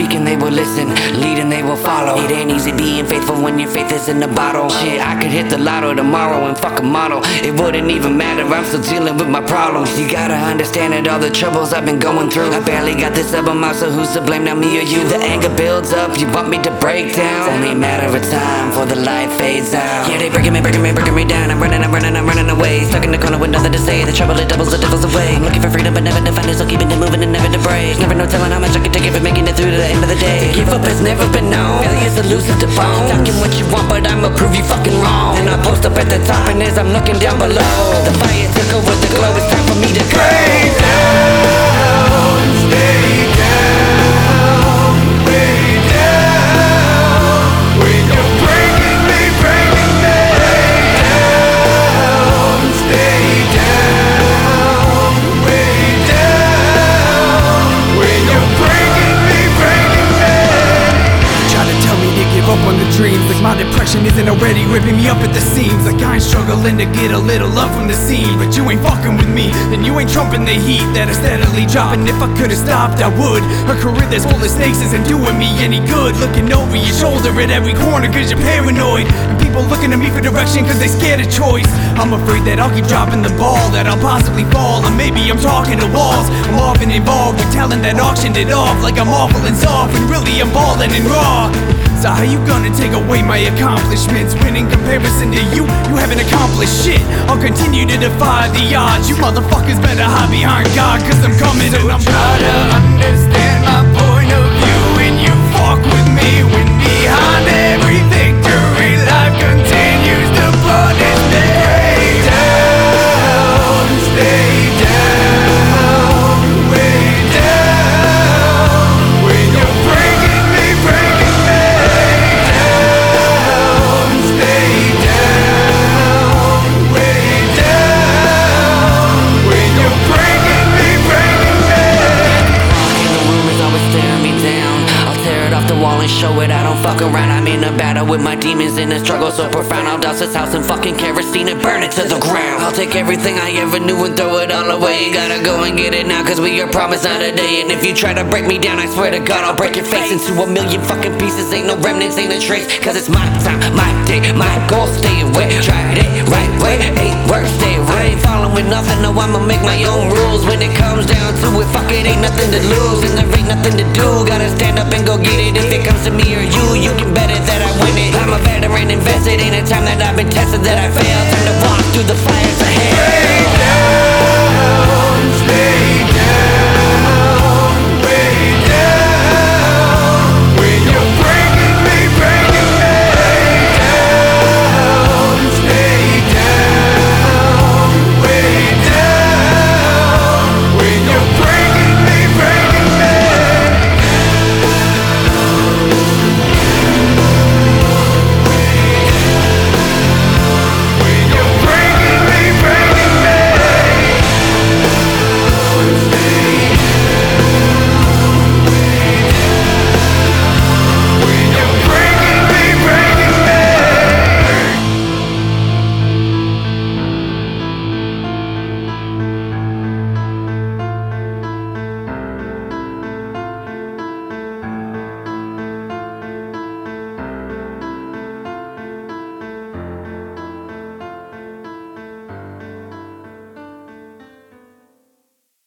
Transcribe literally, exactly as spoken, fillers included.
Speaking they will listen, leading they will follow. It ain't easy being faithful when your faith is in the bottle. Shit, I could hit the lotto tomorrow and fuck a model. It wouldn't even matter, I'm still dealing with my problems. You gotta understand it, all the troubles I've been going through. I barely got this album out, so who's to blame, now me or you? The anger builds up, you want me to break down. It's only a matter of time before the light fades out. Yeah, they breaking me, breaking me, breaking me down. I'm running, I'm running, I'm running away. Stuck in the corner with nothing to say. The trouble, it doubles, the devil's away. I'm looking for freedom, but never to find it, so keeping it moving and never to break. Never no telling how much I can take it for making it through to the end of the day. To give up has never been known. Failure's elusive to bone. Talking what you want, but I'ma prove you fucking wrong. And I post up at the top, and as I'm looking down below, the fire took over the glow. It's time for me to go. Stay down, stay down, way down. When you're breaking me, breaking me down. Stay down, way down. When you're breaking me, breaking me. Try to tell me to give up on the dreams, like my depression isn't already ripping me up at the seams. Like I ain't struggling to get a little love from the scene, but you ain't fucking with me, then you ain't trumping the heat that is steadily dropping. If I could've stopped, I would. A career that's full of stakes isn't doing me any good. Looking over your shoulder at every corner cause you're paranoid, and people looking at me for direction cause they scared of choice. I'm afraid that I'll keep dropping the ball, that I'll possibly fall, or maybe I'm talking to walls. I'm often involved with talent that auctioned it off like I'm awful and soft, when really I'm ballin' and raw. So how you gonna take away my accomplishments when in comparison to you, you haven't accomplished shit? I'll continue to defy the odds. You motherfuckers better hide behind God, cause I'm coming and I'm Try to understand my point of view when you fuck with me. When behind every victory, life continues to punish me. Stay down, stay down, way down. When you're breaking me, breaking me down. Stay down, way down. When you're breaking me, breaking me. And the rumors always staring me down. I'll tear it off the wall and show it. I don't fuck around. I'm in a battle with my demons in a struggle so profound. I'll douse this house in fucking kerosene and burn it to the ground. I'll take everything I ever knew and throw it all away. Gotta go and get it now cause we are promised not a day. And if you try to break me down, I swear to God I'll break your face into a million fucking pieces. Ain't no remnants, ain't a trace, cause it's my time, my day, my goal. Stay away, try it right way, ain't work, stay away. Following nothing, no, I'ma make my own rules. When it comes down to it, fuck it, ain't nothing to lose. And there ain't nothing to do, gotta stand up and go get it. If it comes to me or you, you can bet it that I win it. I'm a veteran invested, ain't a time that I've been tested that I failed. Time to walk through the fires of hell.